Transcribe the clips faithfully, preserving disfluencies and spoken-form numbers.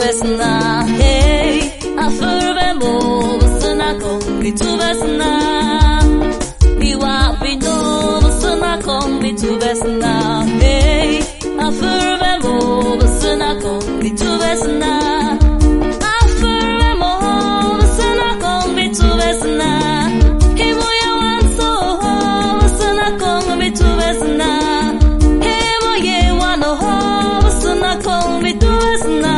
vesna, hey, afurbe mo vesna kong mi tu vesna, biwa bino vesna kong mi tu vesna, hey, afurbe mo vesna kong mi tu vesna, afurbe mo vesna kong mi tu vesna, himo ya wanso vesna kong mi tu vesna, himo ye wano vesna kong mi tu vesna.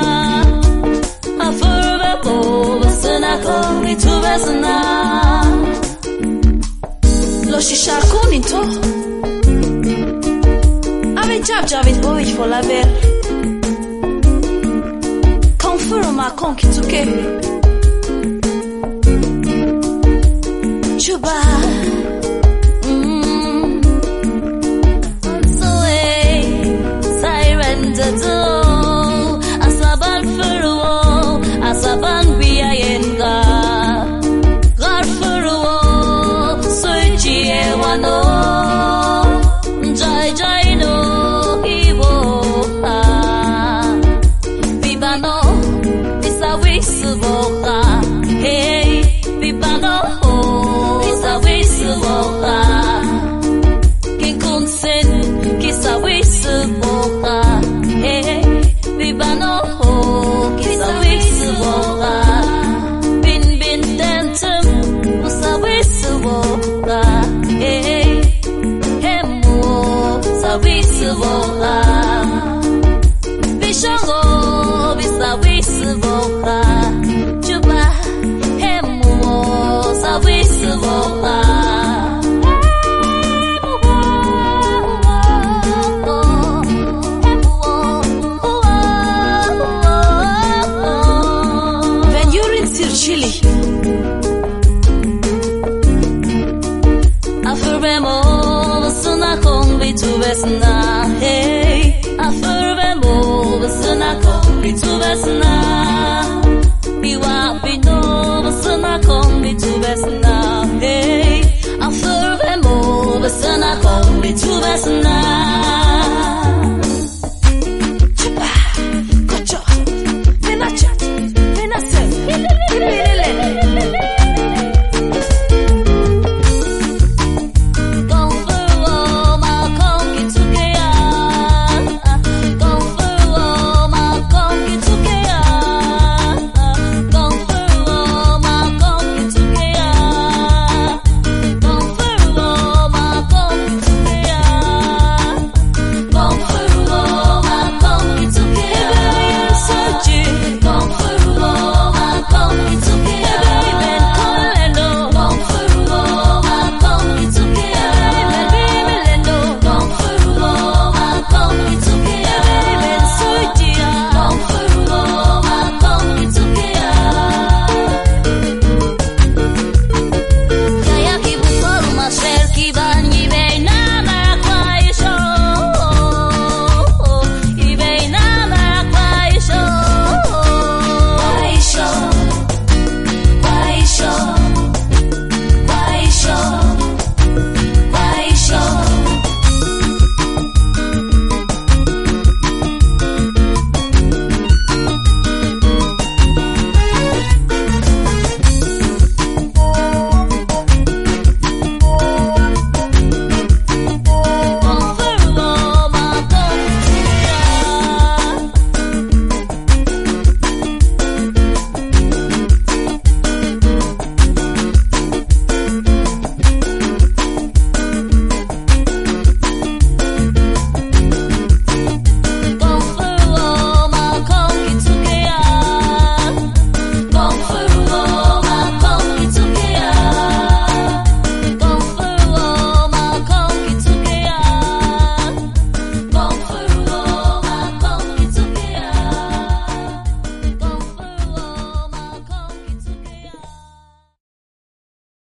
Kong mi tu vesna lo shishar kunin to ave jab javit boy for la ver confirma con ki tuke chuba mm so eh siren da do asaban furu asaban biya Jai Jai no Iwo Bibano Bisa Wiswoka Hey Bibano Bisa Wiswoka Kinkun Sen Kisa Wiswoka Hey Bibano Kisa Wiswoka Bin Bin Dentum Bisa Wiswoka Hey Wiswoka Bishango Bisa Wiswoka Chuba Hemo Sa Wiswoka When you're in Sir Chile Afurbe tu vesna, hey, afurbe mo vesna kong mi tu vesna, biwa bino vesna kong mi tu vesna, hey, afurbe mo vesna kong mi tu vesna.